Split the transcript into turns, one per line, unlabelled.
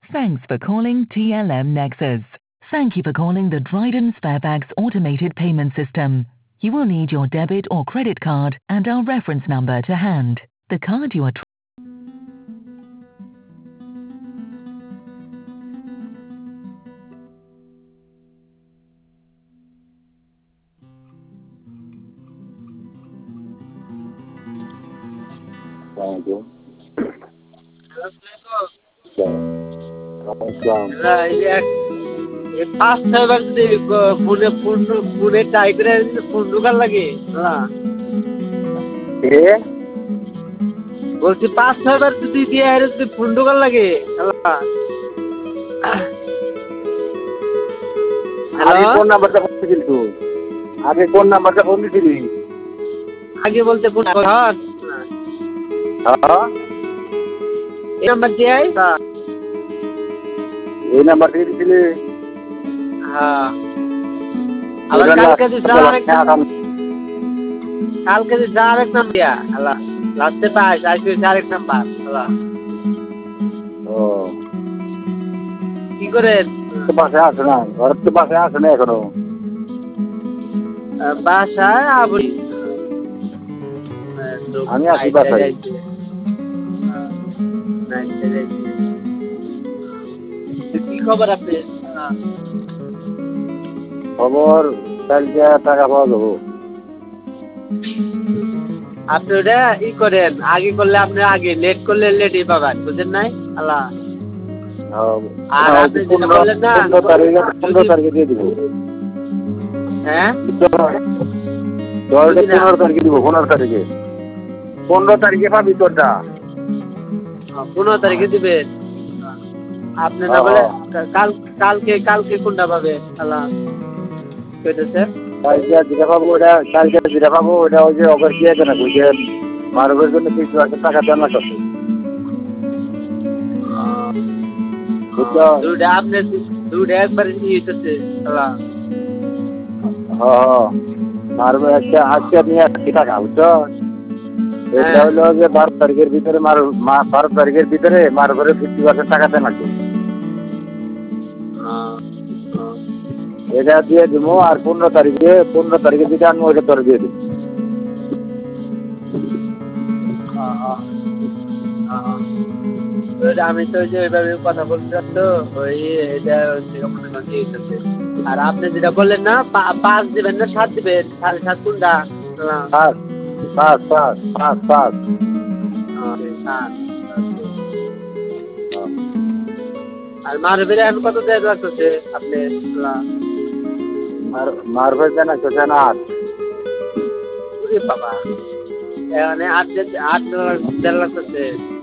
Thanks for calling TLM Nexus. Thank you for calling the Dryden Sparebags automated payment system. You will need your debit or credit card and our reference number to hand. The card you are
Thank you. Assalamualaikum.
পাঁচ ছয়বার যদি ফোনে try করে phone ঢোকার লাগে বলছি ৫-৬বার যদি দিয়ে যদি ফোন ঢোকার লাগে
আগে কোন নাম্বারটা ফোন দিছিলি তুই? আগে কোন নাম্বারটা ফোন দিছিলি?
আগে বলতে কোন
হ্যাঁ
এই নাম্বার দিয়ে
এই নাম্বার দিয়ে দিছিলি?
হ্যাঁ আবার কালকে দিছে আরেক নাম্বার দিয়া আল্লাহ লাস্টে পাইস আইসি আরেক নাম্বার আল্লাহ
ও
কি করেন
বাসায় আসে না, ঘরের তো বাসায় আসে না এখনো।
বাসায় আবরি
আমি আসি বাসায়।
কি খবর আপনি?
খবর কালকে টাকা পাওয়া যাবো।
আপনি ওটা ই করেন, আগে করলে আপনি আগে, লেট করলে লেটই পাবেন, বুঝেন নাই আল্লাহ। আর আপনি যেটা বললেন না
15 তারিখে দিয়ে দিব।
হ্যাঁ
15 তারিখে দিব। 15 তারিখে 15 তারিখে পাবি তোরটা।
15 তারিখে দিবেন আপনি, না বলে কালকে কোনটা পাবে আল্লাহ কইতেছে।
কালকে যেটা পাবো ওটা ওই যে অফার দিয়ে দেন ওই যে মারবের জন্য কিছু আছে, টাকা দেন না করছে
দুটা আপনি দুটা একবার নিয়েছে আল্লাহ।
মারবে একটা আজকে নিয়ে আসছি টাকা, বুঝছো? এটা হলো যে 12 তারিখের ভিতরে 12 তারিখের ভিতরে মারবের 50% টাকা দেন আছে। এটা দিয়ে দিব। আর 15 তারিখে যেটা আনবো ওইটা তোর দিয়ে দিব।
আমি তো যে ওইভাবে কথা বলছিলাম তো ওই এটা আর আপনি যেটা বললেন না 5 দিবেন না 7 দিবেন, 7.5 কোনটা?
5
আর মারবের এখন কত দেয় লাগতেছে আপনি?
মারবের দেন আছে 8
বাবা, এখানে 8 দেড় লাগতেছে।